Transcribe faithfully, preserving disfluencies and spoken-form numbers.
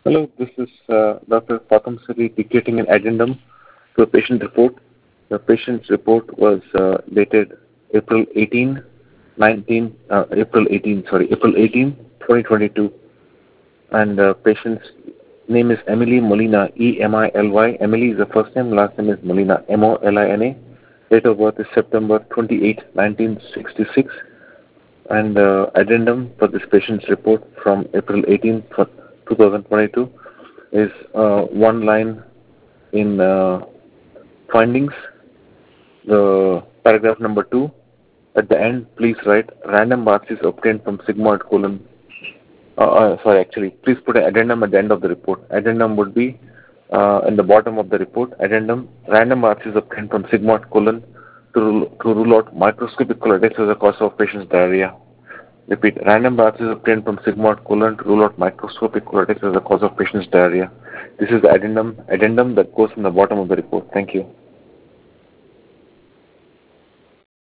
Hello, this is uh, Doctor Fatam Sari dictating an addendum to a patient report. The patient's report was uh, dated April eighteenth, nineteen, uh, April eighteenth, sorry, April eighteenth, twenty twenty-two. And the uh, patient's name is Emily Molina, E M I L Y. Emily is the first name, last name is Molina, M O L I N A. Date of birth is September twenty-eighth, nineteen sixty-six. And the uh, addendum for this patient's report from April eighteenth, twenty twenty-two is uh, one line in uh, findings. The paragraph number two, at the end, please write random biopsies obtained from sigmoid colon. Uh, uh, sorry, actually, please put an addendum at the end of the report. Addendum would be uh, in the bottom of the report. Addendum, random biopsies obtained from sigmoid colon to rule, to rule out microscopic colitis as a cause of patient's diarrhea. Repeat, random biopsies obtained from sigmoid colon to rule out microscopic colitis as a cause of patient's diarrhea. This is the addendum, addendum that goes in the bottom of the report. Thank you.